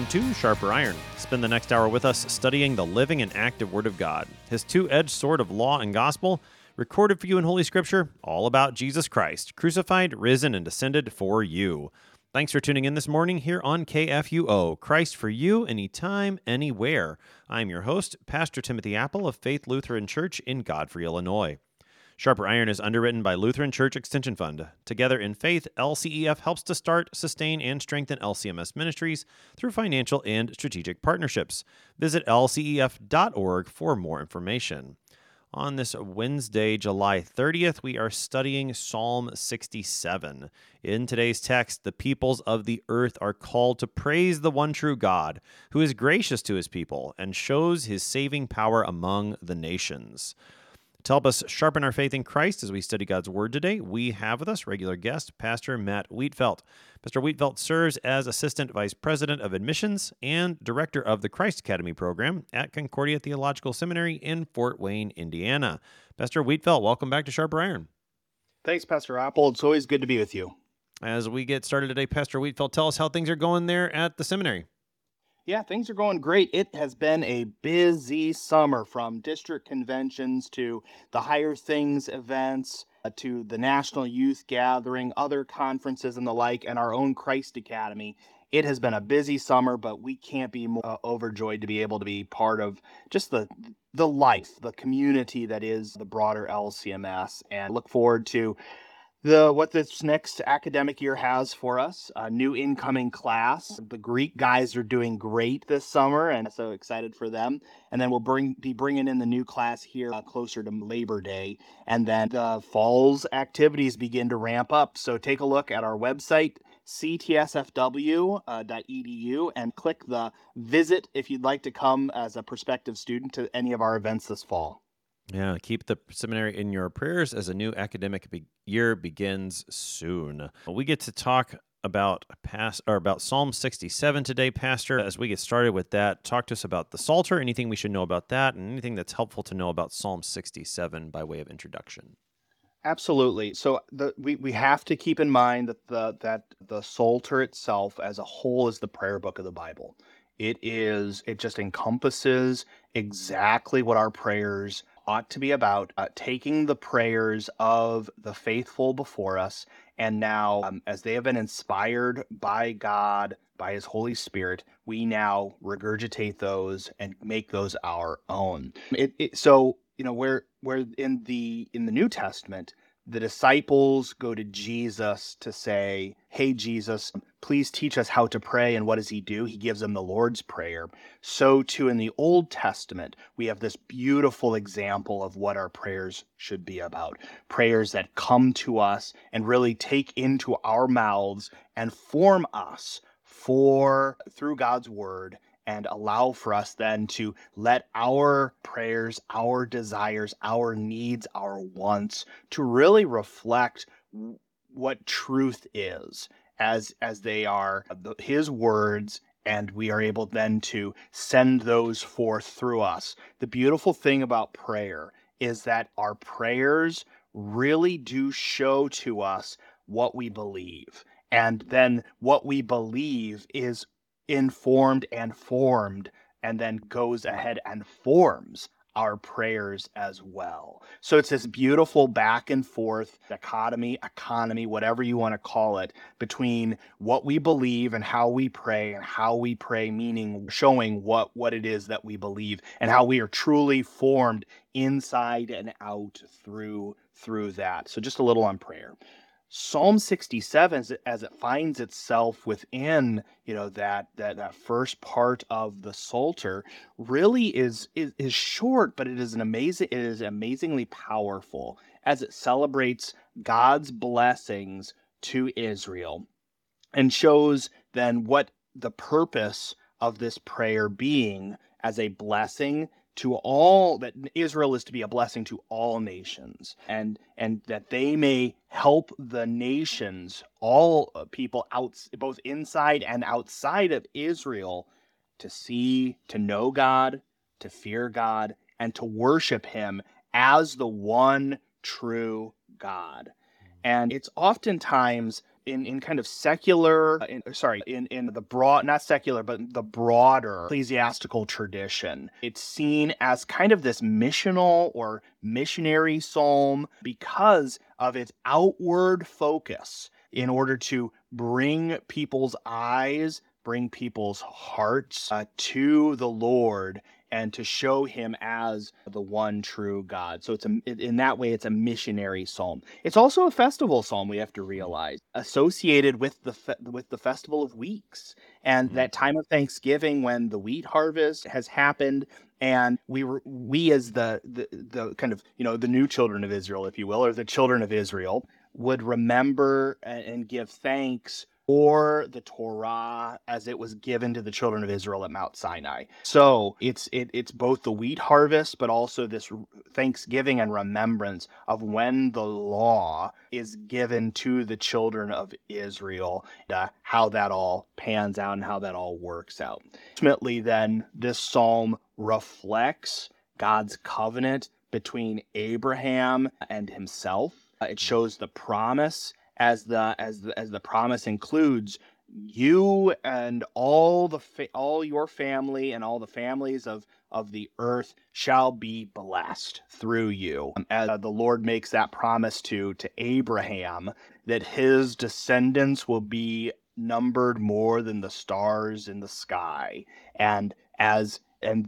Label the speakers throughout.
Speaker 1: to Sharper Iron. Spend the next hour with us studying the living and active Word of God, His two-edged sword of law and gospel, recorded for you in Holy Scripture, all about Jesus Christ, crucified, risen, and descended for you. Thanks for tuning in this morning here on KFUO, Christ for you, anytime, anywhere. I'm your host, Pastor Timothy Apple of Faith Lutheran Church in Godfrey, Illinois. Sharper Iron is underwritten by Lutheran Church Extension Fund. Together in faith, LCEF helps to start, sustain, and strengthen LCMS ministries through financial and strategic partnerships. Visit lcef.org for more information. On this Wednesday, July 30th, we are studying Psalm 67. In today's text, the peoples of the earth are called to praise the one true God, who is gracious to his people and shows his saving power among the nations. To help us sharpen our faith in Christ as we study God's Word today, we have with us regular guest, Pastor Matt Wheatfeld. Pastor Wheatfeld serves as Assistant Vice President of Admissions and Director of the Christ Academy program at Concordia Theological Seminary in Fort Wayne, Indiana. Pastor Wheatfeld, welcome back to Sharper Iron.
Speaker 2: Thanks, Pastor Apple. It's always good to be with you.
Speaker 1: As we get started today, Pastor Wheatfeld, tell us how things are going there at the seminary.
Speaker 2: Yeah, things are going great. It has been a busy summer, from district conventions to the Higher Things events to the National Youth Gathering, other conferences and the like, and our own Christ Academy. It has been a busy summer, but we can't be more overjoyed to be able to be part of just the life, the community that is the broader LCMS, and look forward to what this next academic year has for us. A new incoming class. The Greek guys are doing great this summer, and so excited for them. And then we'll be bringing in the new class here closer to Labor Day. And then the fall's activities begin to ramp up. So take a look at our website, ctsfw.edu, and click the visit if you'd like to come as a prospective student to any of our events this fall.
Speaker 1: Yeah, keep the seminary in your prayers as a new academic year begins soon. We get to talk about Psalm 67 today, Pastor. As we get started with that, talk to us about the Psalter, anything we should know about that, and anything that's helpful to know about Psalm 67 by way of introduction.
Speaker 2: Absolutely. So we have to keep in mind that the Psalter itself as a whole is the prayer book of the Bible. It just encompasses exactly what our prayers ought to be about, taking the prayers of the faithful before us, and now, as they have been inspired by God, by His Holy Spirit, we now regurgitate those and make those our own. So where in the New Testament, the disciples go to Jesus to say, "Hey, Jesus, please teach us how to pray." And what does he do? He gives them the Lord's Prayer. So too in the Old Testament, we have this beautiful example of what our prayers should be about. Prayers that come to us and really take into our mouths and form us through God's Word, and allow for us then to let our prayers, our desires, our needs, our wants to really reflect what truth is as they are His words, and we are able then to send those forth through us. The beautiful thing about prayer is that our prayers really do show to us what we believe. And then what we believe is informed and formed, and then goes ahead and forms our prayers as well. So it's this beautiful back and forth dichotomy, economy, whatever you want to call it, between what we believe and how we pray, and how we pray meaning showing what it is that we believe, and how we are truly formed inside and out through that. So just a little on prayer. Psalm 67, as it finds itself within, that first part of the Psalter, really is short, but it is amazingly powerful as it celebrates God's blessings to Israel, and shows then what the purpose of this prayer being as a blessing to all, that Israel is to be a blessing to all nations, and that they may help the nations, all people both inside and outside of Israel, to know God, to fear God, and to worship Him as the one true God. And it's oftentimes in kind of secular, in the broad, not secular, but the broader ecclesiastical tradition, it's seen as kind of this missional or missionary psalm because of its outward focus in order to bring people's eyes, bring people's hearts to the Lord and to show him as the one true God. So in that way, it's a missionary psalm. It's also a festival psalm, we have to realize, associated with the Festival of Weeks and that time of Thanksgiving when the wheat harvest has happened. And we as the kind of, the new children of Israel, if you will, or the children of Israel, would remember and give thanks for the Torah as it was given to the children of Israel at Mount Sinai. So it's both the wheat harvest, but also this thanksgiving and remembrance of when the law is given to the children of Israel, how that all pans out and how that all works out. Ultimately, then, this psalm reflects God's covenant between Abraham and himself. It shows the promise as the promise includes you and all your family and all the families of the earth shall be blessed through you. As the Lord makes that promise to Abraham, that his descendants will be numbered more than the stars in the sky, these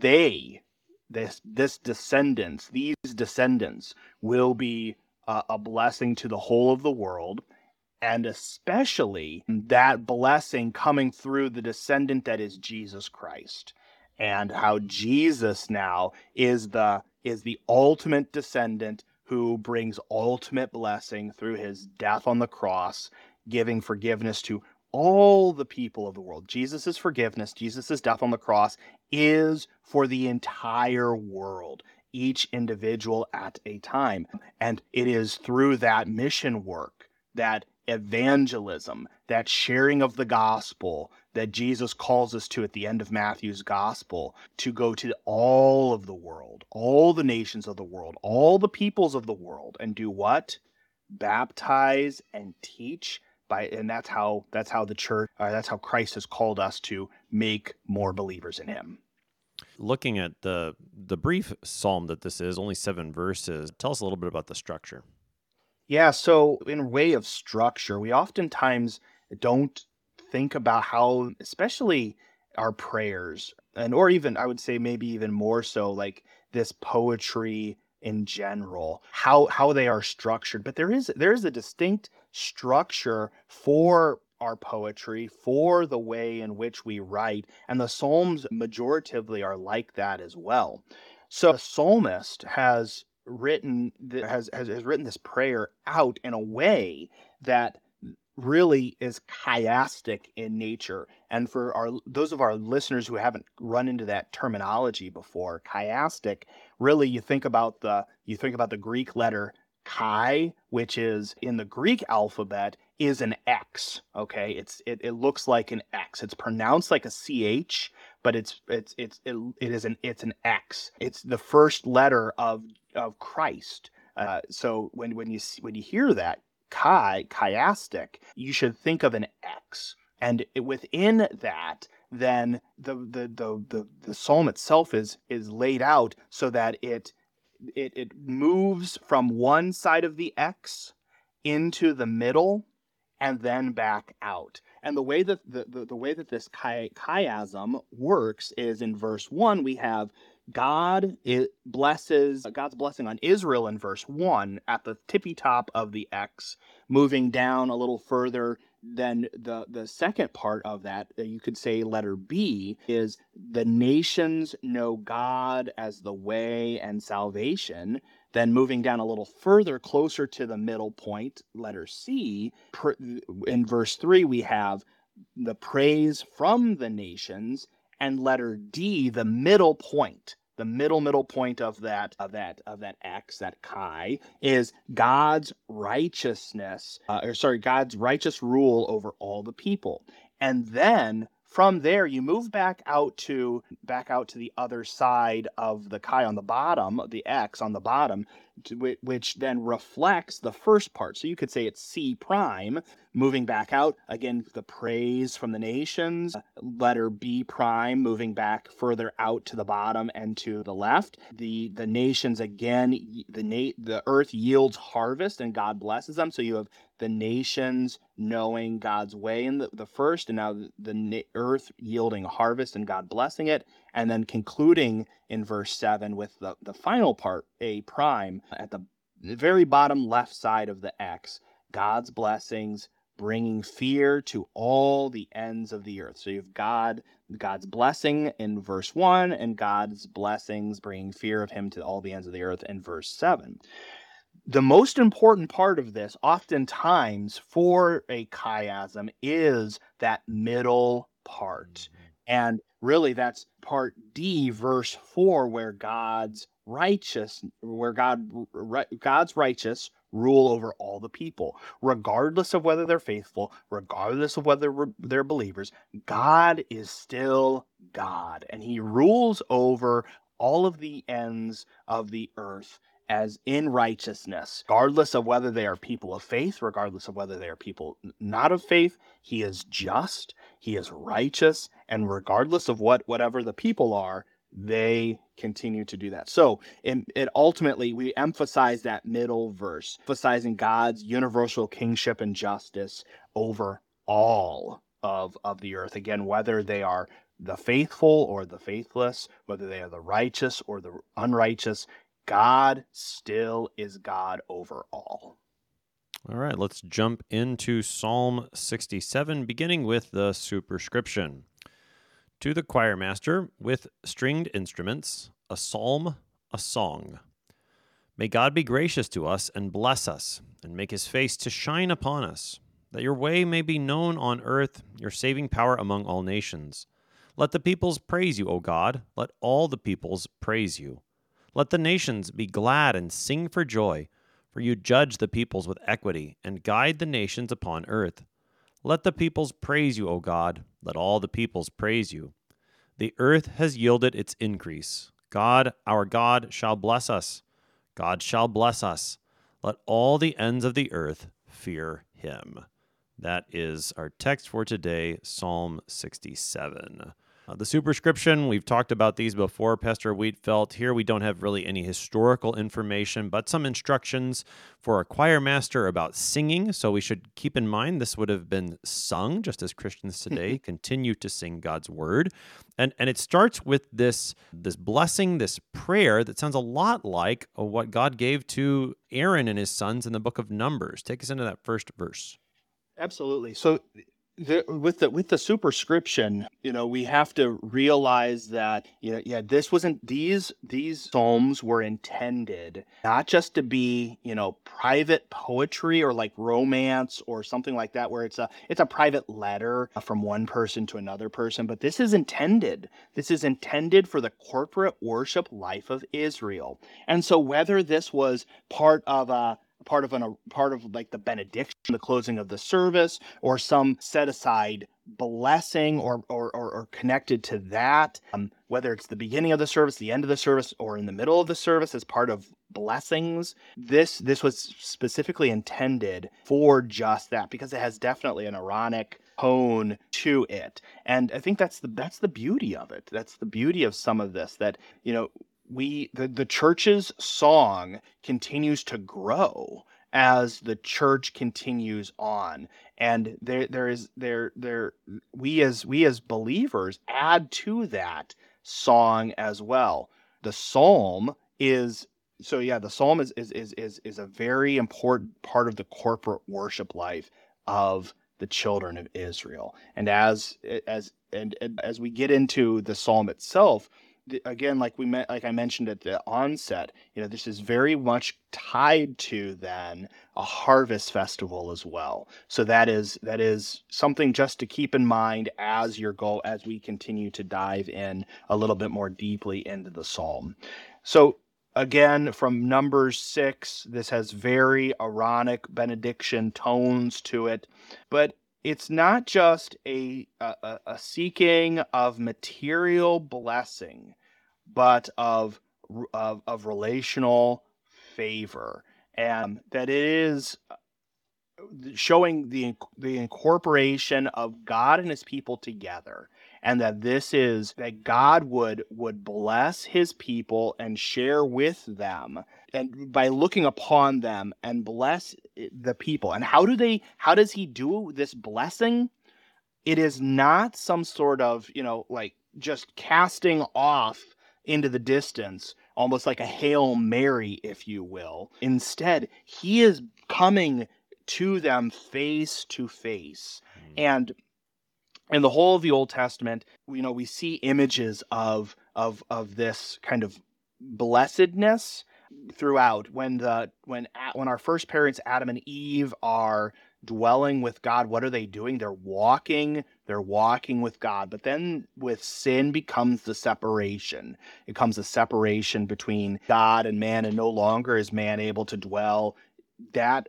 Speaker 2: descendants will be a blessing to the whole of the world, and especially that blessing coming through the descendant that is Jesus Christ, and how Jesus now is the ultimate descendant who brings ultimate blessing through his death on the cross, giving forgiveness to all the people of the world. Jesus' forgiveness, Jesus' death on the cross is for the entire world, each individual at a time. And it is through that mission work, that evangelism, that sharing of the gospel that Jesus calls us to at the end of Matthew's gospel, to go to all of the world, all the nations of the world, all the peoples of the world, and do what? Baptize and teach. And that's how the church, that's how Christ has called us to make more believers in him.
Speaker 1: Looking at the brief psalm that this is, only 7 verses, tell us a little bit about the structure.
Speaker 2: Yeah, so in way of structure, we oftentimes don't think about how, especially our prayers, or even, I would say maybe even more so, like this poetry in general, how they are structured. But there is a distinct structure for our poetry, for the way in which we write, and the Psalms majoritively are like that as well. So the psalmist has written this prayer out in a way that really is chiastic in nature. And for those of our listeners who haven't run into that terminology before, chiastic, really you think about the Greek letter chi, which is in the Greek alphabet is an X. Okay, it looks like an X. It's pronounced like a CH, but it's an X. It's the first letter of Christ. So when you hear that chiastic, you should think of an X, and within that, then the psalm itself is laid out so that it moves from one side of the X into the middle and then back out. And the way that the way that this chiasm works is in verse 1 we have God's blessing on Israel in verse 1 at the tippy top of the X, moving down a little further. Then the second part of that, you could say letter B, is the nations know God as the way and salvation. Then moving down a little further, closer to the middle point, letter C, in verse 3 we have the praise from the nations, and letter D, the middle point. The middle point of that X, that chi, is God's righteousness, God's righteous rule over all the people. And then From there, you move back out to the other side of the chi on the bottom, the X on the bottom, which then reflects the first part. So you could say it's C prime, moving back out. Again, the praise from the nations. Letter B prime, moving back further out to the bottom and to the left. The nations again, the earth yields harvest and God blesses them. So you have the nations knowing God's way in the first, and now the earth yielding harvest and God blessing it, and then concluding in verse 7 with the final part, A prime, at the very bottom left side of the X, God's blessings bringing fear to all the ends of the earth. So you've God's blessing in verse 1, and God's blessings bringing fear of him to all the ends of the earth in verse 7. The most important part of this, oftentimes for a chiasm, is that middle part. And really that's part D, verse 4, where God's righteous rule over all the people, regardless of whether they're faithful, regardless of whether they're believers. God is still God, and he rules over all of the ends of the earth as in righteousness, regardless of whether they are people of faith, regardless of whether they are people not of faith. He is just, he is righteous, and regardless of whatever the people are, they continue to do that. So it ultimately, we emphasize that middle verse, emphasizing God's universal kingship and justice over all of the earth. Again, whether they are the faithful or the faithless, whether they are the righteous or the unrighteous, God still is God over all.
Speaker 1: All right, let's jump into Psalm 67, beginning with the superscription. To the choir master with stringed instruments, a psalm, a song. May God be gracious to us and bless us, and make his face to shine upon us, that your way may be known on earth, your saving power among all nations. Let the peoples praise you, O God. Let all the peoples praise you. Let the nations be glad and sing for joy, for you judge the peoples with equity and guide the nations upon earth. Let the peoples praise you, O God. Let all the peoples praise you. The earth has yielded its increase. God, our God, shall bless us. God shall bless us. Let all the ends of the earth fear him. That is our text for today, Psalm 67. The superscription, we've talked about these before, Pastor Wheatfeld. Here we don't have really any historical information, but some instructions for a choir master about singing. So we should keep in mind this would have been sung, just as Christians today continue to sing God's word. And it starts with this blessing, this prayer that sounds a lot like what God gave to Aaron and his sons in the book of Numbers. Take us into that first verse.
Speaker 2: Absolutely. So with the superscription, we have to realize that, this wasn't, these psalms were intended not just to be, private poetry or like romance or something like that, where it's a private letter from one person to another person, but this is intended for the corporate worship life of Israel. And so whether this was part of like the benediction, the closing of the service, or some set aside blessing or connected to that, whether it's the beginning of the service, the end of the service, or in the middle of the service as part of blessings, this was specifically intended for just that, because it has definitely an Aaronic tone to it. And I think that's the beauty of it. That's the beauty of some of this, that the church's song continues to grow as the church continues on, and we as believers add to that song as well. The psalm is a very important part of the corporate worship life of the children of Israel. And as we get into the psalm itself, again, like I mentioned at the onset, this is very much tied to then a harvest festival as well. So that is something just to keep in mind as we continue to dive in a little bit more deeply into the psalm. So again, from Numbers 6, this has very Aaronic benediction tones to it, but it's not just a seeking of material blessing, but of relational favor, and that it is showing the incorporation of God and his people together, and that this is that God would bless his people and share with them, and by looking upon them and bless the people. And how does he do this blessing? It is not some sort of, like just casting off into the distance, almost like a Hail Mary, if you will. Instead, he is coming to them face to face. And in the whole of the Old Testament, we see images of this kind of blessedness throughout. When our first parents, Adam and Eve, are dwelling with God, what are they doing? They're walking with God. But then with sin becomes the separation. It comes a separation between God and man, and no longer is man able to dwell that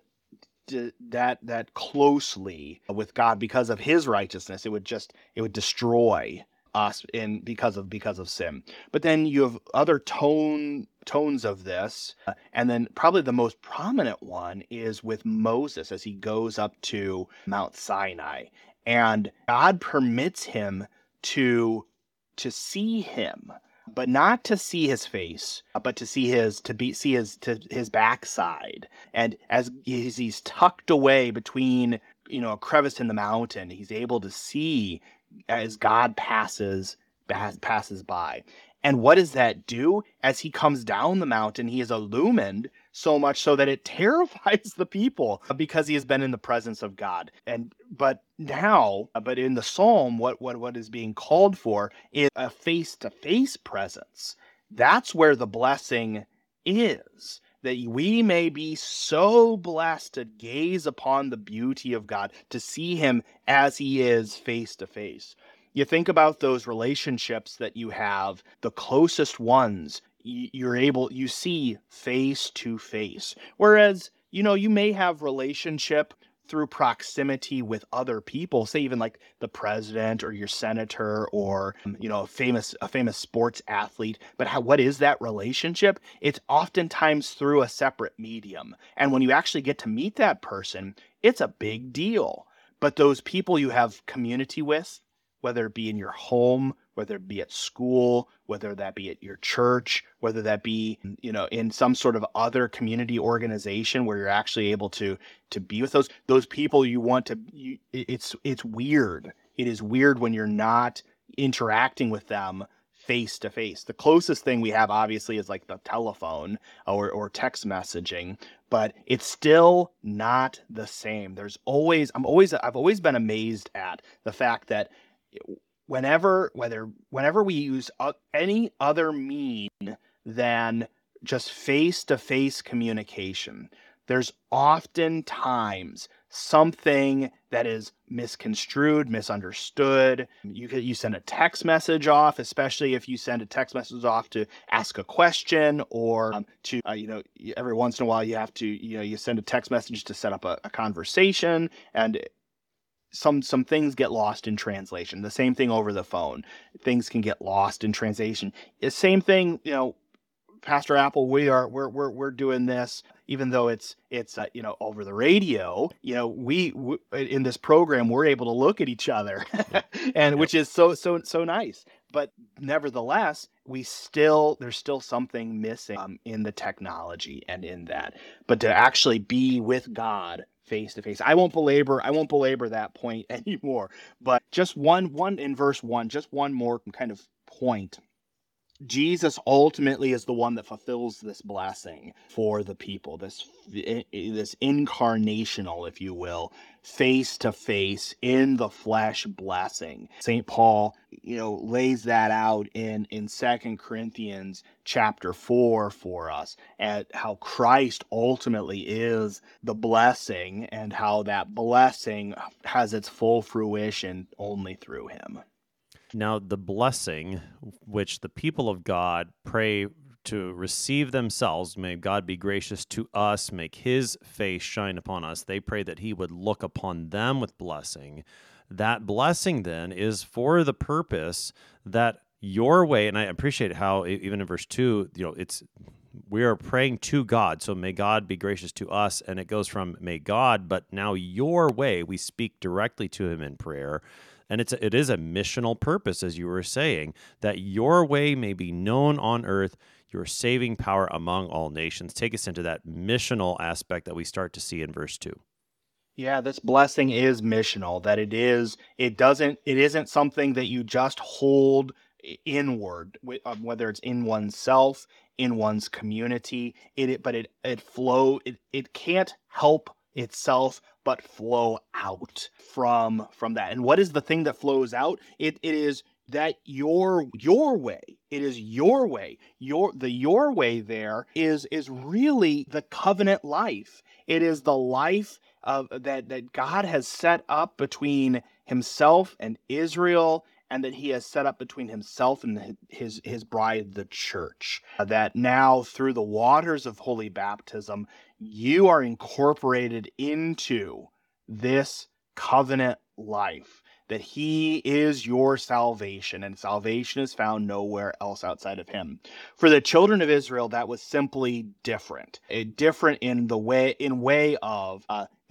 Speaker 2: that closely with God because of his righteousness. It would destroy us in because of sin. But then you have other tones of this, and then probably the most prominent one is with Moses as he goes up to Mount Sinai, and God permits him to see him, but not to see his face, but to see his backside. And as he's tucked away between, a crevice in the mountain, he's able to see as God passes by. And what does that do? As he comes down the mountain, he is illumined so much so that it terrifies the people because he has been in the presence of God. But in the psalm, what is being called for is a face-to-face presence. That's where the blessing is. That we may be so blessed to gaze upon the beauty of God, to see him as he is face to face. You think about those relationships that you have, the closest ones, you see face to face. Whereas, you may have relationship through proximity with other people, say even like the president or your senator or a famous sports athlete. But what is that relationship? It's oftentimes through a separate medium. And when you actually get to meet that person, it's a big deal. But those people you have community with, whether it be in your home, whether it be at school, whether that be at your church, whether that be, in some sort of other community organization where you're actually able to be with those people you want to, it's weird. It is weird when you're not interacting with them face to face. The closest thing we have obviously is like the telephone or text messaging, but it's still not the same. I've always been amazed at the fact that whenever we use any other mean than just face-to-face communication, there's oftentimes something that is misconstrued, misunderstood. You send a text message off, especially if you send a text message off to ask a question, or to every once in a while you have to you send a text message to set up a conversation, and some things get lost in translation. The same thing over the phone. Things can get lost in translation. The same thing, Pastor Apple, we're doing this, even though it's over the radio. We in this program we're able to look at each other, and which is so nice. But nevertheless, there's still something missing in the technology and in that. But to actually be with God face to face. I won't belabor that point anymore. But just one in verse 1, just one more kind of point. Jesus ultimately is the one that fulfills this blessing for the people, this incarnational, if you will, face to face in the flesh blessing. St. Paul, lays that out in 2 Corinthians chapter 4 for us, at how Christ ultimately is the blessing and how that blessing has its full fruition only through him.
Speaker 1: Now, the blessing which the people of God pray to receive themselves. May God be gracious to us, make his face shine upon us. They pray that he would look upon them with blessing. That blessing then is for the purpose that your way, and I appreciate how even in verse 2, it's we are praying to God. So may God be gracious to us. And it goes from may God, but now your way, we speak directly to him in prayer. And it is a missional purpose, as you were saying, that your way may be known on earth, your saving power among all nations. Take us into that missional aspect that we start to see in verse 2.
Speaker 2: Yeah, this blessing is missional, that it isn't something that you just hold inward, whether it's in oneself, in one's community, it can't help itself but flow out from that. And what is the thing that flows out? It is that your way. It is your way. Your way there is really the covenant life. It is the life that God has set up between himself and Israel, and that he has set up between himself and his bride, the church. That now, through the waters of holy baptism, you are incorporated into this covenant life, that he is your salvation, and salvation is found nowhere else outside of him. For the children of Israel, that was simply different. Different in way of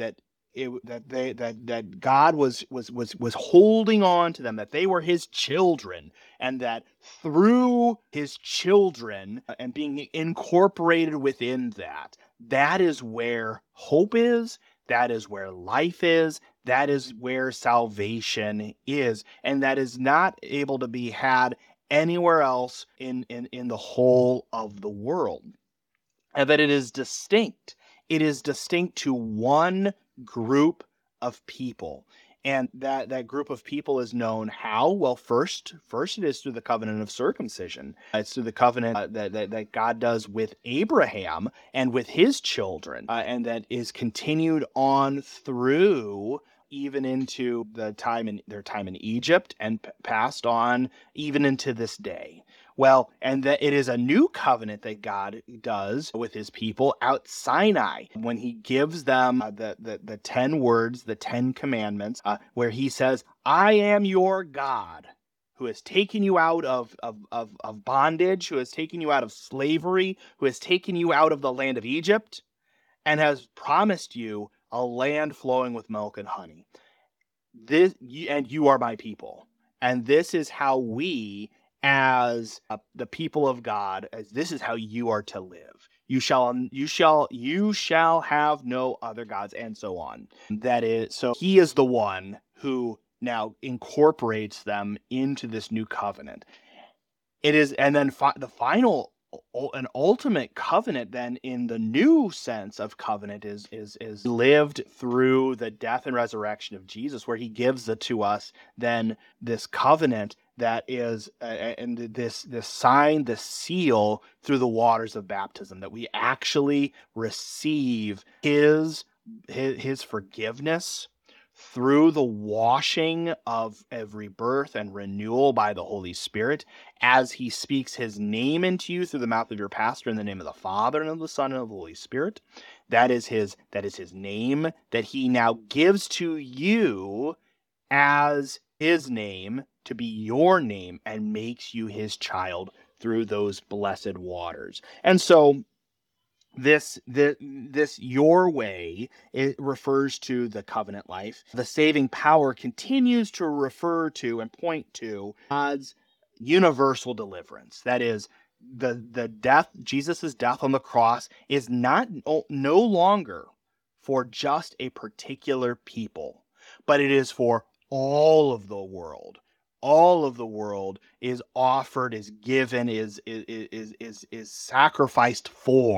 Speaker 2: that God was holding on to them, that they were his children, and that through his children and being incorporated within that is where hope is, that is where life is, that is where salvation is, and that is not able to be had anywhere else in the whole of the world. And that it is distinct. It is distinct to one group of people. And that group of people is known how? Well, first it is through the covenant of circumcision. It's through the covenant that God does with Abraham and with his children, and that is continued on through even into their time in Egypt, and passed on even into this day. Well, and that it is a new covenant that God does with his people out Sinai, when he gives them the 10 words, the 10 commandments, where he says, I am your God, who has taken you out of bondage, who has taken you out of slavery, who has taken you out of the land of Egypt, and has promised you a land flowing with milk and honey. And you are my people. And this is how we, as the people of God, this is how you are to live. You shall have no other gods, and so on. That is, so he is the one who now incorporates them into this new covenant. It is, and then the final, an ultimate covenant then in the new sense of covenant is lived through the death and resurrection of Jesus, where he gives it to us then this covenant that is and this sign, the seal, through the waters of baptism, that we actually receive his forgiveness through the washing of every birth and renewal by the Holy Spirit, as he speaks his name into you through the mouth of your pastor, in the name of the Father and of the Son and of the Holy Spirit. That is his name that he now gives to you as his name, to be your name, and makes you his child through those blessed waters. And so this your way, it refers to the covenant life. The saving power continues to refer to and point to God's universal deliverance. That is, the death, Jesus' death on the cross, is no longer for just a particular people, but it is for all of the world. All of the world is offered, is given, is sacrificed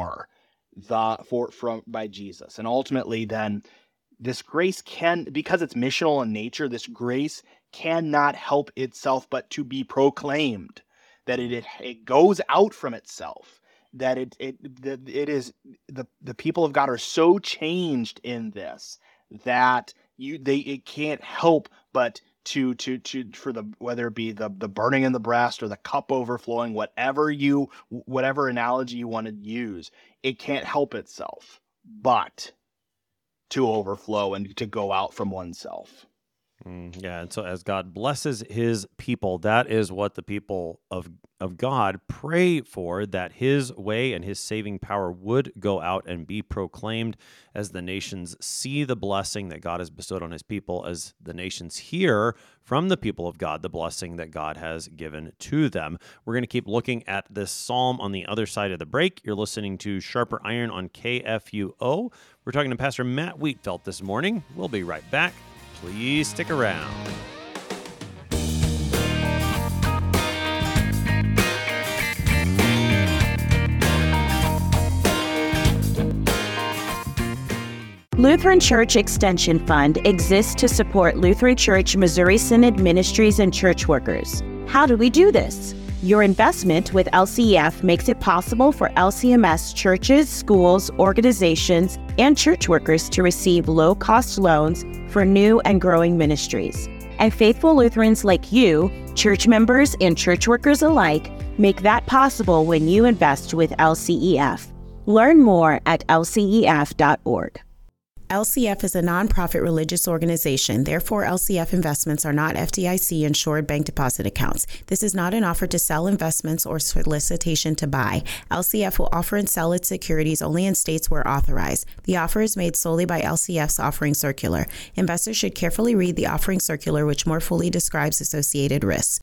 Speaker 2: by Jesus. And ultimately then, this grace because it's missional in nature, this grace cannot help itself but to be proclaimed, that it goes out from itself, that it is the people of God are so changed in this that it can't help but for the, whether it be the burning in the breast or the cup overflowing, whatever analogy you want to use, it can't help itself but to overflow and to go out from oneself.
Speaker 1: Yeah, and so as God blesses his people, that is what the people of God pray for, that his way and his saving power would go out and be proclaimed as the nations see the blessing that God has bestowed on his people, as the nations hear from the people of God the blessing that God has given to them. We're going to keep looking at this psalm on the other side of the break. You're listening to Sharper Iron on KFUO. We're talking to Pastor Matt Wheatfeld this morning. We'll be right back. Please stick around.
Speaker 3: Lutheran Church Extension Fund exists to support Lutheran Church Missouri Synod ministries and church workers. How do we do this? Your investment with LCEF makes it possible for LCMS churches, schools, organizations, and church workers to receive low-cost loans for new and growing ministries. And faithful Lutherans like you, church members and church workers alike, make that possible when you invest with LCEF. Learn more at lcef.org.
Speaker 4: LCF is a nonprofit religious organization. Therefore, LCF investments are not FDIC-insured bank deposit accounts. This is not an offer to sell investments or solicitation to buy. LCF will offer and sell its securities only in states where authorized. The offer is made solely by LCF's offering circular. Investors should carefully read the offering circular, which more fully describes associated risks.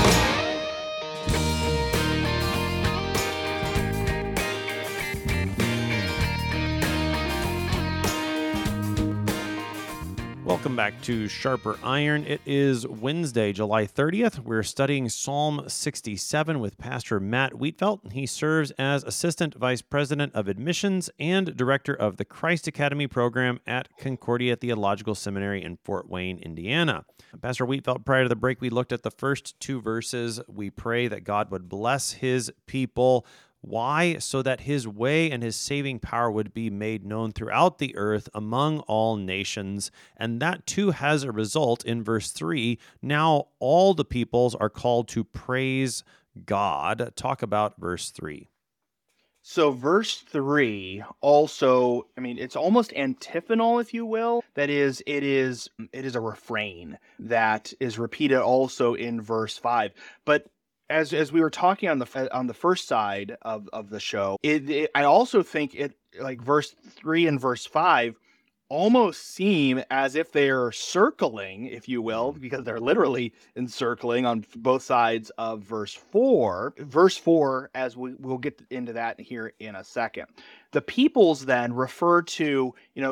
Speaker 1: Welcome back to Sharper Iron. It is Wednesday, July 30th. We're studying Psalm 67 with Pastor Matt Wheatfeld. He serves as Assistant Vice President of Admissions and Director of the Christ Academy program at Concordia Theological Seminary in Fort Wayne, Indiana. Pastor Wheatfeld, prior to the break, we looked at the first two verses. We pray that God would bless his people. Why? So that his way and his saving power would be made known throughout the earth among all nations. And that too has a result in verse 3. Now all the peoples are called to praise God. Talk about verse 3.
Speaker 2: So verse 3 also, it's almost antiphonal, if you will. That is, it is a refrain that is repeated also in verse 5. But as we were talking on the first side of the show, I also think it, like verse 3 and verse 5 almost seem as if they're circling, if you will, because they're literally encircling on both sides of verse 4. Verse 4, as we'll get into that here in a second. The peoples then refer to,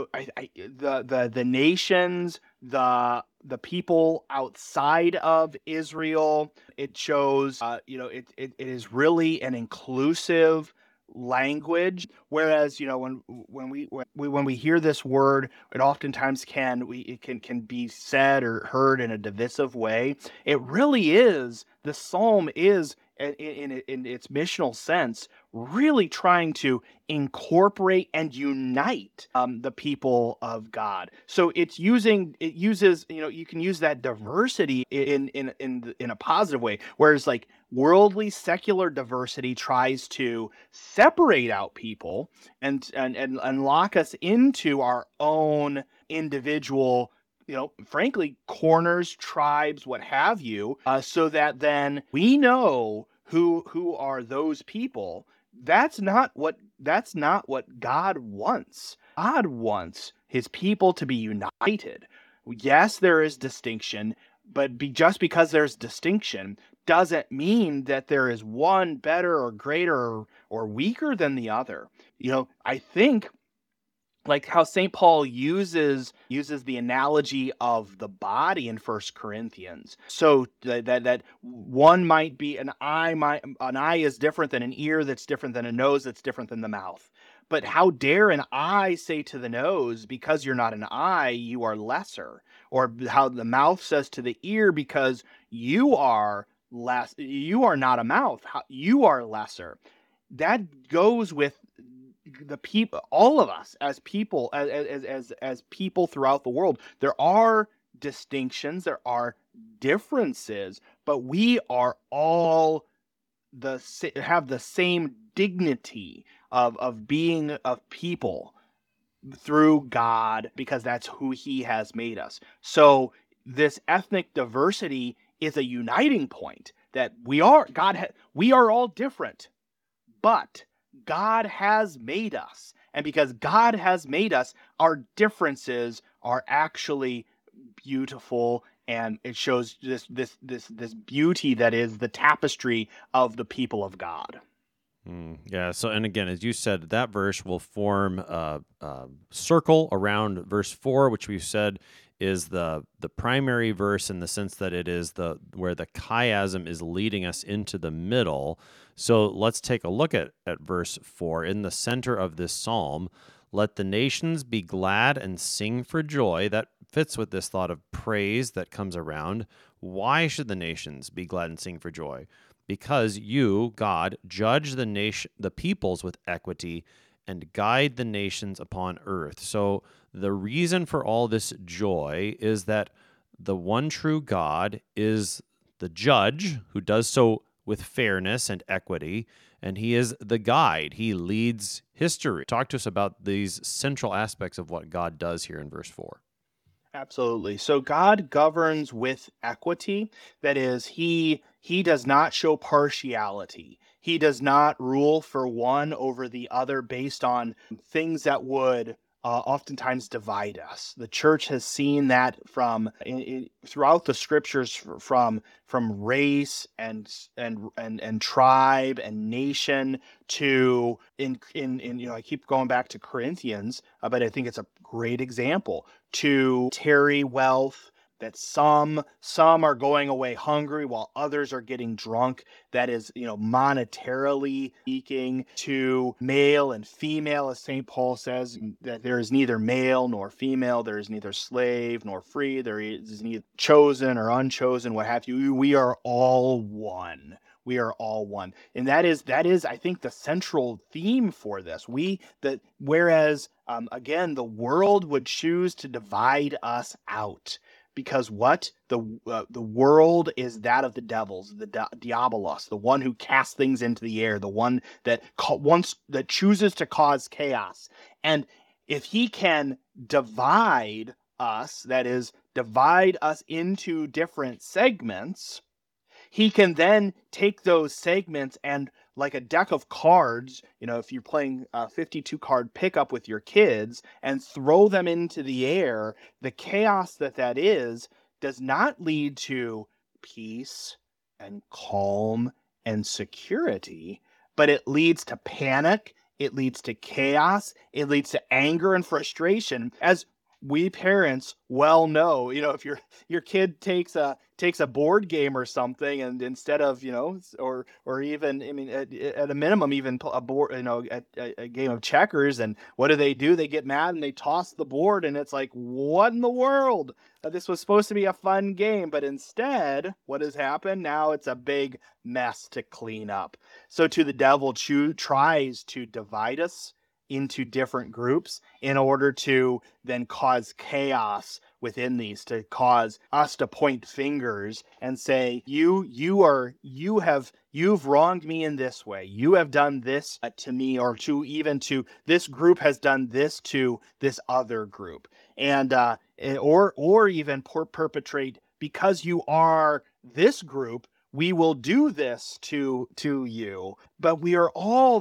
Speaker 2: the nations, the people outside of Israel. It shows, it is really an inclusive language. Whereas, when we hear this word, it oftentimes can be said or heard in a divisive way. It really is. The psalm is, in its missional sense, really trying to incorporate and unite the people of God. So it uses, you can use that diversity in a positive way, whereas like worldly secular diversity tries to separate out people and lock us into our own individual, frankly, corners, tribes, what have you, so that then we know who are those people. That's not what God wants. God wants his people to be united. Yes, there is distinction, but just because there's distinction doesn't mean that there is one better or greater or weaker than the other. I think, like how St. Paul uses the analogy of the body in 1 Corinthians. So that one might be an eye is different than an ear, that's different than a nose, that's different than the mouth. But how dare an eye say to the nose, because you're not an eye, you are lesser? Or how the mouth says to the ear, because you are less, you are not a mouth, you are lesser. That goes with the people, all of us as people, as people throughout the world. There are distinctions, there are differences, but we are all have the same dignity of being of people through God, because that's who he has made us. So this ethnic diversity is a uniting point, that we are all different, but God has made us. And because God has made us, our differences are actually beautiful, and it shows this beauty that is the tapestry of the people of God.
Speaker 1: Yeah. So, and again, as you said, that verse will form a circle around verse 4, which we've said is the primary verse in the sense that it is where the chiasm is leading us into the middle. So let's take a look at verse 4. In the center of this psalm, let the nations be glad and sing for joy. That fits with this thought of praise that comes around. Why should the nations be glad and sing for joy? Because you, God, judge the peoples with equity and guide the nations upon earth. So the reason for all this joy is that the one true God is the judge who does so with fairness and equity, and he is the guide. He leads history. Talk to us about these central aspects of what God does here in verse 4.
Speaker 2: Absolutely. So God governs with equity. That is, he does not show partiality. He does not rule for one over the other based on things that would oftentimes divide us. The church has seen that throughout the scriptures, from race and tribe and nation to in I keep going back to Corinthians, but I think it's a great example, to tarry wealth, that some are going away hungry while others are getting drunk. That is, monetarily speaking, to male and female, as St. Paul says, that there is neither male nor female, there is neither slave nor free, there is neither chosen or unchosen, what have you. We are all one. We are all one. And that is, I think, the central theme for this. Whereas, again, the world would choose to divide us out. Because the world is that of the devils, the diabolos, the one who casts things into the air, the one that chooses to cause chaos. And if he can divide us, that is, divide us into different segments, he can then take those segments and, like a deck of cards, if you're playing a 52 card pickup with your kids, and throw them into the air, the chaos that is does not lead to peace and calm and security, but it leads to panic, it leads to chaos, it leads to anger and frustration. As we parents well know, if your kid takes a board game or something, and instead of, or even, at a minimum, even a board, a game of checkers, and what do? They get mad and they toss the board, and it's like, what in the world? This was supposed to be a fun game, but instead, what has happened? Now it's a big mess to clean up. So the devil tries to divide us into different groups in order to then cause chaos within these, to cause us to point fingers and say, you've wronged me in this way. You have done this to me, or to this group has done this to this other group. And or even perpetrate, because you are this group, we will do this to you. But we are all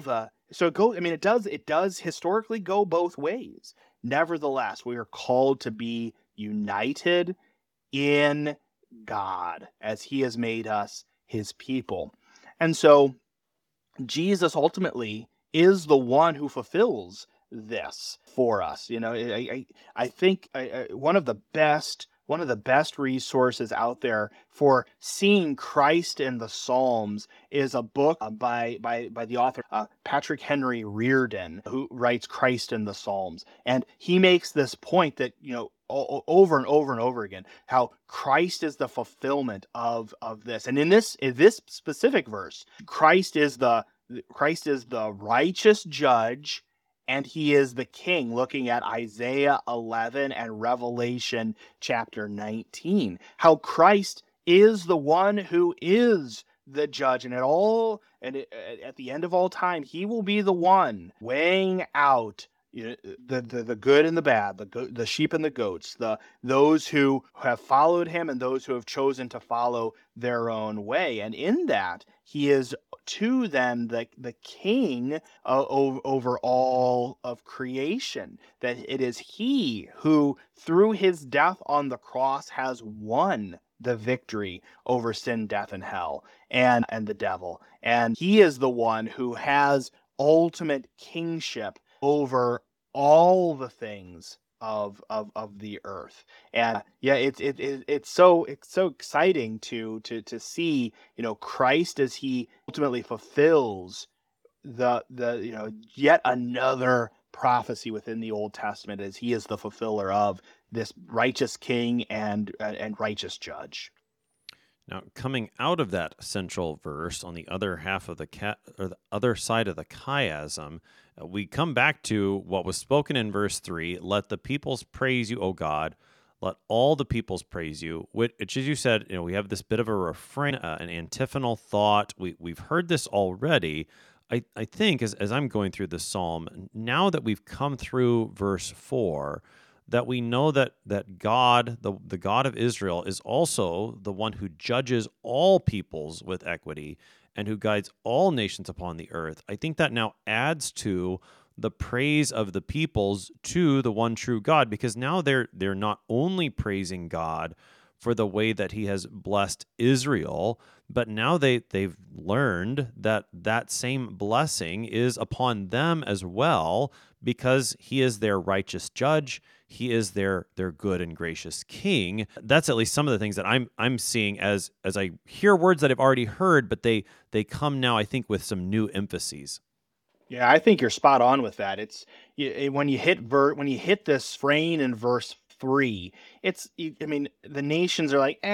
Speaker 2: it does historically go both ways. Nevertheless, we are called to be united in God as he has made us his people. And so Jesus ultimately is the one who fulfills this for us. I think one of the best resources out there for seeing Christ in the Psalms is a book by the author Patrick Henry Reardon, who writes Christ in the Psalms. And he makes this point that, over and over and over again, how Christ is the fulfillment of this. And in this specific verse, Christ is the righteous judge, and he is the king, looking at Isaiah 11 and Revelation chapter 19. How Christ is the one who is the judge, and at the end of all time, he will be the one weighing out the good and the bad, the sheep and the goats, those who have followed him and those who have chosen to follow their own way. And in that, he is to them the king over all of creation. That it is he who, through his death on the cross, has won the victory over sin, death, and hell, and the devil. And he is the one who has ultimate kingship over all the things of the earth. And it's so exciting to see, Christ as he ultimately fulfills the yet another prophecy within the Old Testament, as he is the fulfiller of this righteous king and righteous judge.
Speaker 1: Now, coming out of that central verse on the other half of the other side of the chiasm, we come back to what was spoken in verse 3, let the peoples praise you, O God, let all the peoples praise you, which, as you said, we have this bit of a refrain, an antiphonal thought. We've heard this already. I think as I'm going through this psalm, now that we've come through verse 4, that we know that God, the God of Israel, is also the one who judges all peoples with equity and who guides all nations upon the earth. I think that now adds to the praise of the peoples to the one true God, because now they're not only praising God for the way that he has blessed Israel, but now they've learned that same blessing is upon them as well, because he is their righteous judge. He is their good and gracious king. That's at least some of the things that I'm seeing as I hear words that I've already heard, but they come now, I think, with some new emphases.
Speaker 2: Yeah, I think you're spot on with that. It's when you hit this frame in verse 3, the nations are like,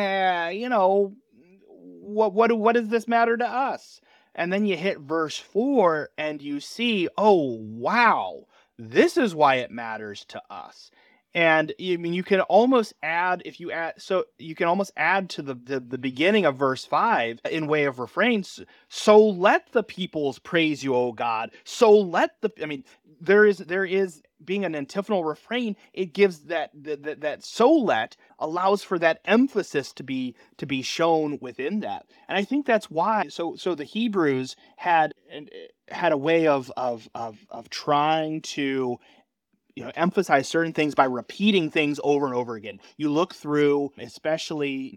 Speaker 2: what does this matter to us? And then you hit verse 4 and you see, oh wow, this is why it matters to us. And you can almost add, you can almost add to the beginning of verse 5 in way of refrains. So let the peoples praise you, O God. So let there is being an antiphonal refrain. It gives that so let allows for that emphasis to be shown within that. And I think that's why. So the Hebrews had a way of trying to emphasize certain things by repeating things over and over again. You look through, especially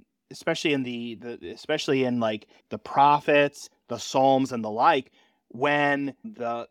Speaker 2: in like the prophets, the Psalms, and the like, when the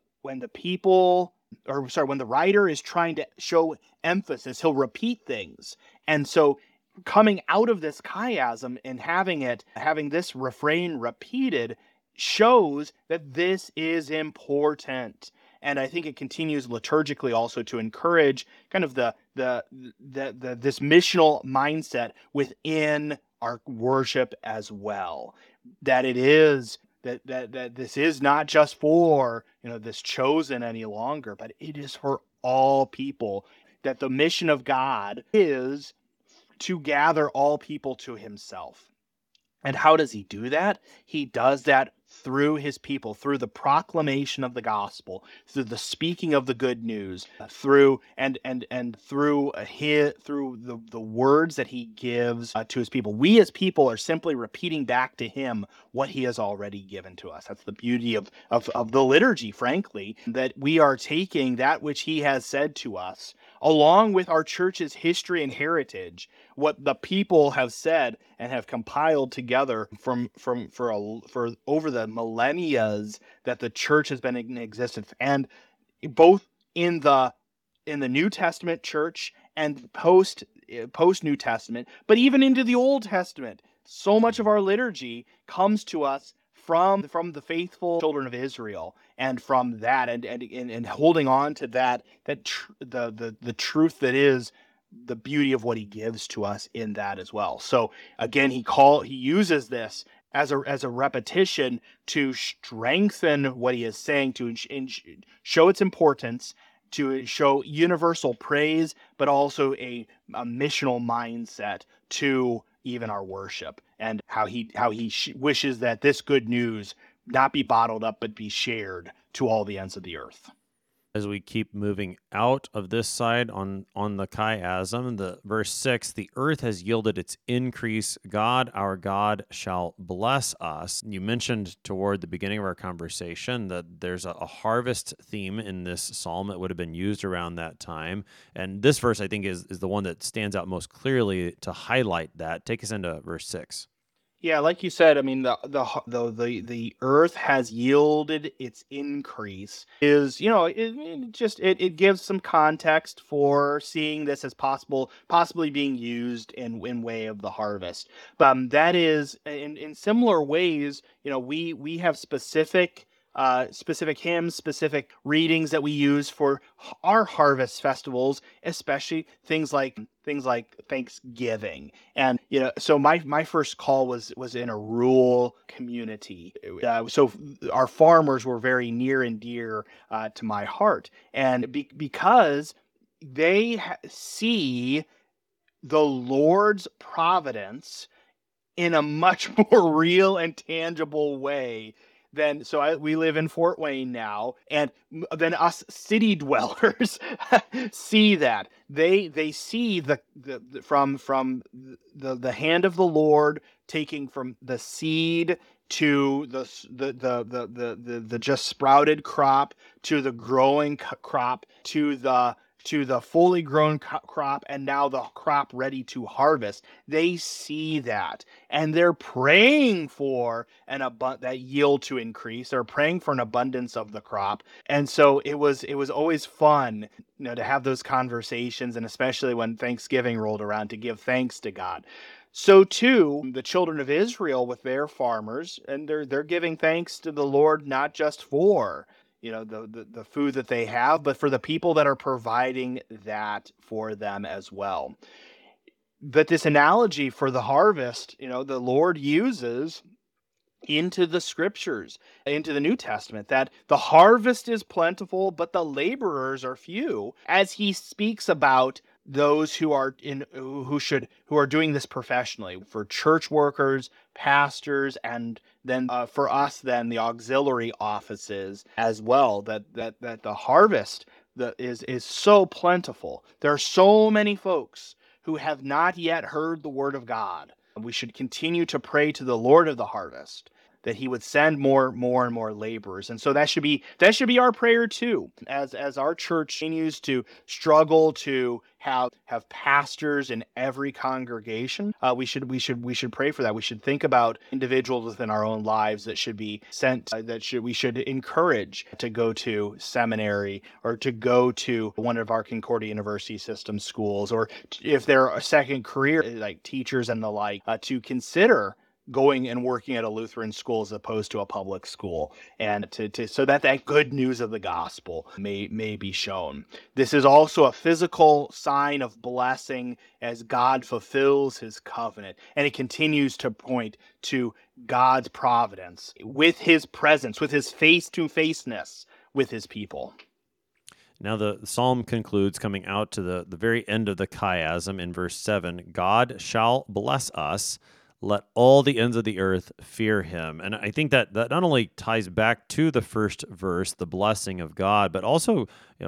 Speaker 2: writer is trying to show emphasis, he'll repeat things. And so coming out of this chiasm and having this refrain repeated shows that this is important. And I think it continues liturgically also to encourage kind of this missional mindset within our worship as well. That it is that this is not just for this chosen any longer, but it is for all people. That the mission of God is to gather all people to himself. And how does he do that? He does that through his people, through the proclamation of the gospel, through the speaking of the good news, through the words that he gives to his people. We as people are simply repeating back to him what he has already given to us. That's the beauty of the liturgy, frankly, that we are taking that which he has said to us, along with our church's history and heritage, what the people have said and have compiled together for over the millennia that the church has been in existence, and both in the New Testament church and post New Testament, but even into the Old Testament. So much of our liturgy comes to us from the faithful children of Israel, and from that, and holding on to the truth that is the beauty of what he gives to us in that as well. So again, he uses this as a repetition to strengthen what he is saying, to show its importance, to show universal praise, but also a missional mindset to even our worship, and how he wishes that this good news not be bottled up, but be shared to all the ends of the earth.
Speaker 1: As we keep moving out of this side on the chiasm, the verse 6, the earth has yielded its increase. God, our God, shall bless us. You mentioned toward the beginning of our conversation that there's a harvest theme in this psalm that would have been used around that time. And this verse, I think, is the one that stands out most clearly to highlight that. Take us into verse 6.
Speaker 2: Yeah, like you said, I mean, the earth has yielded its increase. Is it gives some context for seeing this as possibly being used in way of the harvest. But that is in similar ways. We have specific hymns, specific readings that we use for our harvest festivals, especially things like Thanksgiving. And so my first call was in a rural community, so our farmers were very near and dear to my heart, and because they see the Lord's providence in a much more real and tangible way we live in Fort Wayne now, and then us city dwellers see that they see from the hand of the Lord taking from the seed to the just sprouted crop, to the growing crop, to the fully grown crop, and now the crop ready to harvest. They see that, and they're praying for that yield to increase. They're praying for an abundance of the crop. And so it was always fun, to have those conversations, and especially when Thanksgiving rolled around, to give thanks to God. So too, the children of Israel with their farmers, and they're giving thanks to the Lord, not just for the food that they have, but for the people that are providing that for them as well. But this analogy for the harvest, the Lord uses into the scriptures, into the New Testament, that the harvest is plentiful, but the laborers are few, as he speaks about those who are doing this professionally, for church workers, pastors, and then for us, then the auxiliary offices as well. That the harvest is so plentiful. There are so many folks who have not yet heard the word of God. We should continue to pray to the Lord of the harvest that he would send more and more laborers. And so that should be our prayer too. As our church continues to struggle to have pastors in every congregation, we should pray for that. We should think about individuals within our own lives that should be sent, we should encourage to go to seminary, or to go to one of our Concordia University system schools, or if they're a second career, like teachers and the like, to consider going and working at a Lutheran school as opposed to a public school, and so that good news of the gospel may be shown. This is also a physical sign of blessing as God fulfills his covenant, and it continues to point to God's providence with his presence, with his face-to-faceness with his people.
Speaker 1: Now the psalm concludes, coming out to the very end of the chiasm in verse 7, God shall bless us. Let all the ends of the earth fear him. And I think that not only ties back to the first verse, the blessing of God, but also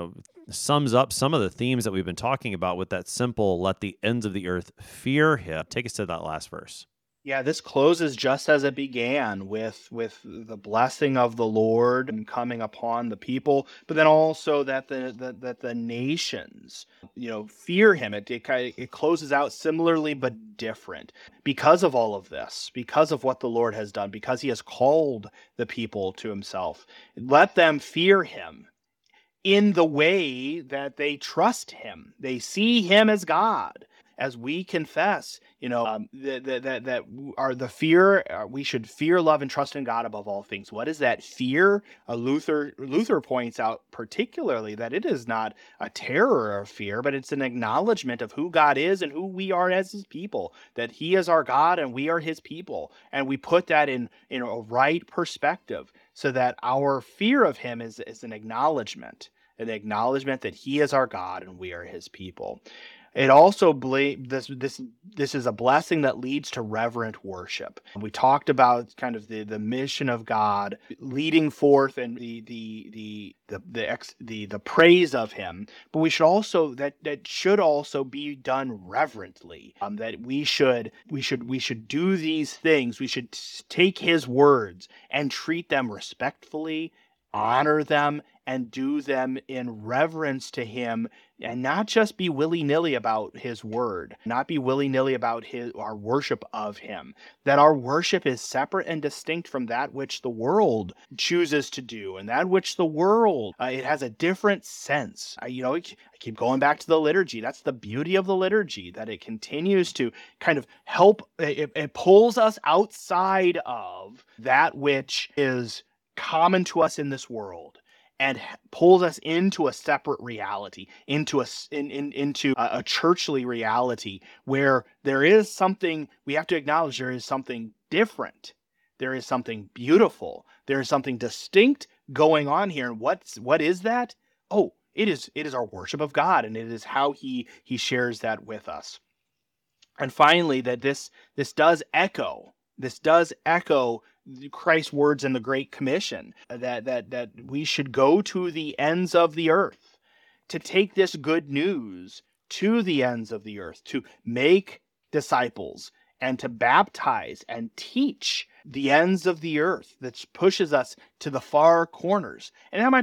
Speaker 1: sums up some of the themes that we've been talking about with that simple, let the ends of the earth fear him. Take us to that last verse.
Speaker 2: Yeah, this closes just as it began, with the blessing of the Lord coming upon the people, but then also that the nations, fear him. It closes out similarly but different because of all of this, because of what the Lord has done, because he has called the people to himself. Let them fear him in the way that they trust him. They see him as God. As we confess, that are the fear, we should fear, love, and trust in God above all things. What is that fear? Luther points out particularly that it is not a terror or fear, but it's an acknowledgement of who God is and who we are as his people, that he is our God and we are his people. And we put that in a right perspective, so that our fear of him is an acknowledgement that he is our God and we are his people. It also this is a blessing that leads to reverent worship. We talked about kind of the mission of God leading forth and the praise of Him, but we should also that should also be done reverently. That we should do these things. We should take His words and treat them respectfully, honor them, and do them in reverence to Him, and not just be willy-nilly about His word, not be willy-nilly about our worship of Him. That our worship is separate and distinct from that which the world chooses to do, and that which the world, it has a different sense. I keep going back to the liturgy. That's the beauty of the liturgy, that it continues to kind of help, it pulls us outside of that which is common to us in this world, and pulls us into a separate reality, into a churchly reality, where there is something we have to acknowledge. There is something different. There is something beautiful. There is something distinct going on here. And what is that? Oh, it is our worship of God, and it is how He shares that with us. And finally, that this does echo Christ's words in the Great Commission, that we should go to the ends of the earth, to take this good news to the ends of the earth, to make disciples and to baptize and teach the ends of the earth. That pushes us to the far corners. And that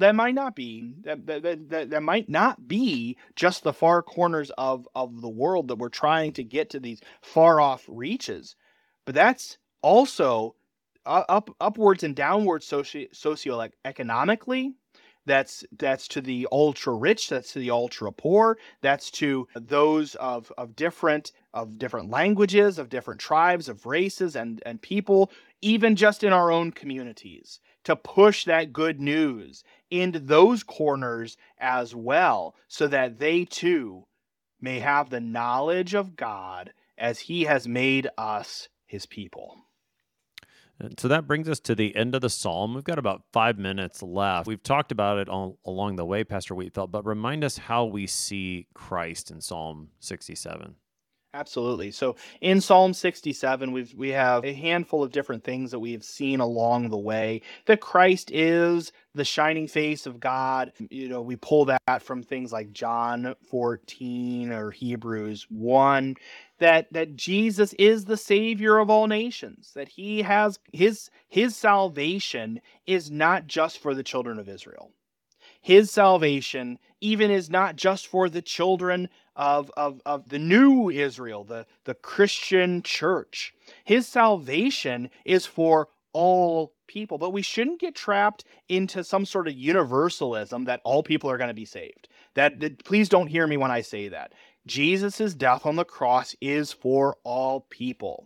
Speaker 2: might not be just the far corners of the world that we're trying to get to, these far off reaches, but that's also upwards and downwards socioeconomically. That's to the ultra rich, that's to the ultra poor, that's to those of different languages, of different tribes, of races and people, even just in our own communities, to push that good news into those corners as well, so that they too may have the knowledge of God as He has made us His people.
Speaker 1: And so that brings us to the end of the psalm. We've got about 5 minutes left. We've talked about it all along the way, Pastor Wheatfeld, but remind us how we see Christ in Psalm 67.
Speaker 2: Absolutely. So in Psalm 67, we have a handful of different things that we have seen along the way. That Christ is the shining face of God. We pull that from things like John 14 or Hebrews 1. That Jesus is the Savior of all nations. That He has his salvation is not just for the children of Israel. His salvation even is not just for the children of the new Israel, the Christian church. His salvation is for all people. But we shouldn't get trapped into some sort of universalism that all people are going to be saved. Please don't hear me when I say that. Jesus' death on the cross is for all people.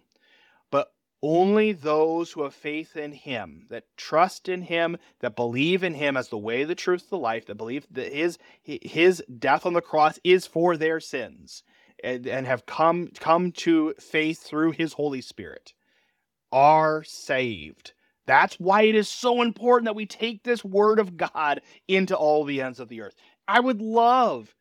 Speaker 2: Only those who have faith in Him, that trust in Him, that believe in Him as the way, the truth, the life, that believe that His death on the cross is for their sins, and have come to faith through His Holy Spirit, are saved. That's why it is so important that we take this Word of God into all the ends of the earth. I would love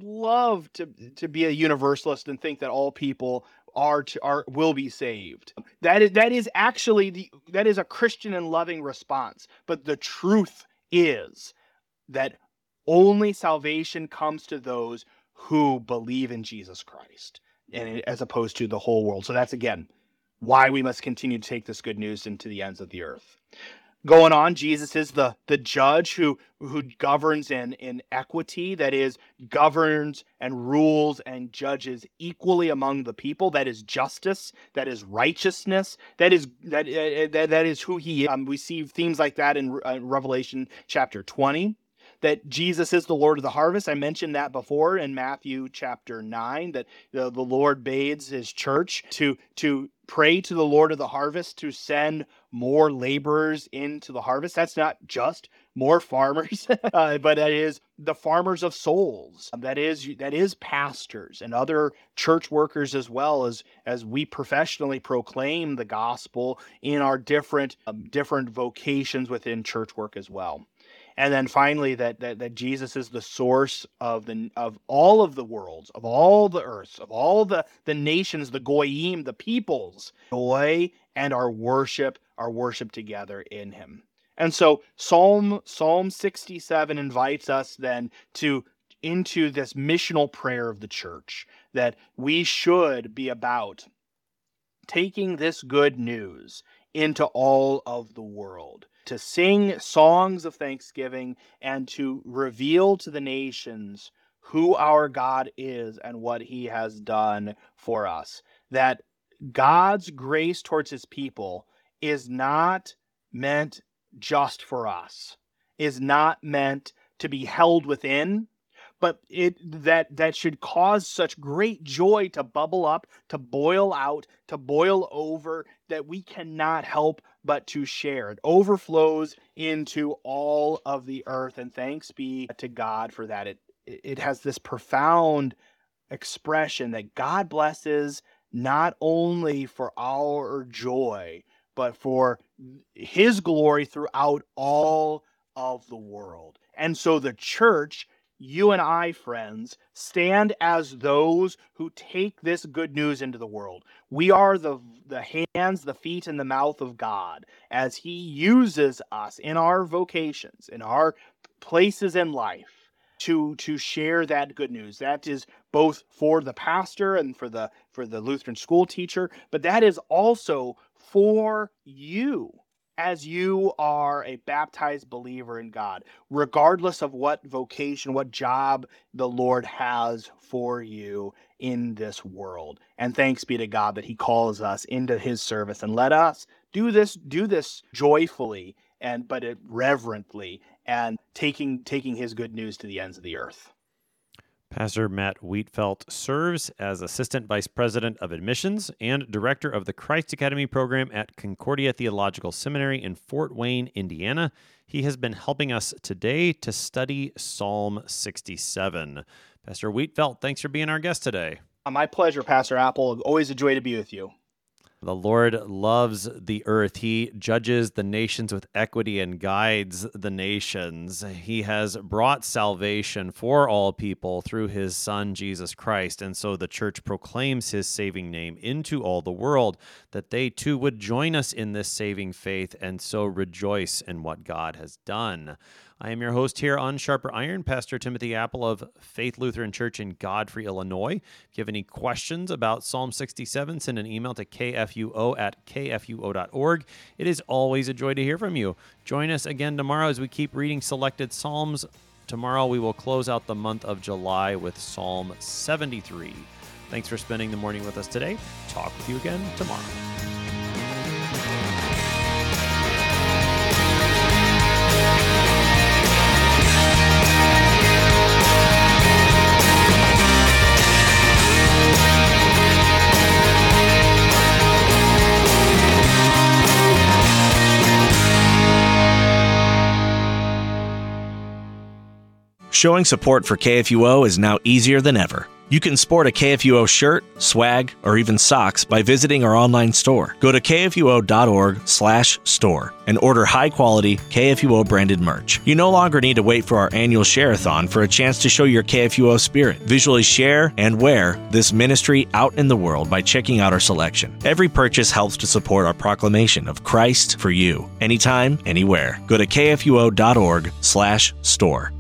Speaker 2: to be a universalist and think that all people will be saved. That is actually a Christian and loving response. But the truth is that only salvation comes to those who believe in Jesus Christ, and as opposed to the whole world. So that's again why we must continue to take this good news into the ends of the earth. Going on, Jesus is the judge who governs in equity, that is, governs and rules and judges equally among the people. That is justice. That is righteousness. That is who He is. We see themes like that in Revelation chapter 20. That Jesus is the Lord of the harvest. I mentioned that before in Matthew chapter 9, that the Lord bids His church to pray to the Lord of the harvest to send more laborers into the harvest. That's not just more farmers, but that is the farmers of souls. That is pastors and other church workers, as well as we professionally proclaim the gospel in our different vocations within church work as well. And then finally, that Jesus is the source of all of the worlds, of all the earths, of all the nations, the goyim, the peoples, joy and our worship together in him. And so Psalm 67 invites us then into this missional prayer of the church, that we should be about taking this good news into all of the world, to sing songs of thanksgiving and to reveal to the nations who our God is and what he has done for us. That God's grace towards his people is not meant just for us, is not meant to be held within, but that should cause such great joy to bubble up, to boil out, to boil over, that we cannot help but to share. It overflows into all of the earth, and thanks be to God for that. It has this profound expression that God blesses not only for our joy, but for his glory throughout all of the world. And so the church, you and I, friends, stand as those who take this good news into the world. We are the hands, the feet, and the mouth of God as he uses us in our vocations, in our places in life, to share that good news. That is both for the pastor and for the Lutheran school teacher, but that is also for you, as you are a baptized believer in God, regardless of what vocation, what job the Lord has for you in this world. And thanks be to God that he calls us into his service, and let us do this joyfully but reverently, and taking his good news to the ends of the earth.
Speaker 1: Pastor Matt Wheatfelt serves as Assistant Vice President of Admissions and Director of the Christ Academy program at Concordia Theological Seminary in Fort Wayne, Indiana. He has been helping us today to study Psalm 67. Pastor Wheatfelt, thanks for being our guest today.
Speaker 2: My pleasure, Pastor Apple. Always a joy to be with you.
Speaker 1: The Lord loves the earth. He judges the nations with equity and guides the nations. He has brought salvation for all people through his Son, Jesus Christ. And so the church proclaims his saving name into all the world, that they too would join us in this saving faith and so rejoice in what God has done. I am your host here on Sharper Iron, Pastor Timothy Apple of Faith Lutheran Church in Godfrey, Illinois. If you have any questions about Psalm 67, send an email to kfuo@kfuo.org. It is always a joy to hear from you. Join us again tomorrow as we keep reading selected Psalms. Tomorrow we will close out the month of July with Psalm 73. Thanks for spending the morning with us today. Talk with you again tomorrow.
Speaker 5: Showing support for KFUO is now easier than ever. You can sport a KFUO shirt, swag, or even socks by visiting our online store. Go to kfuo.org/store and order high-quality KFUO-branded merch. You no longer need to wait for our annual share-a-thon for a chance to show your KFUO spirit. Visually share and wear this ministry out in the world by checking out our selection. Every purchase helps to support our proclamation of Christ for you, anytime, anywhere. Go to kfuo.org/store.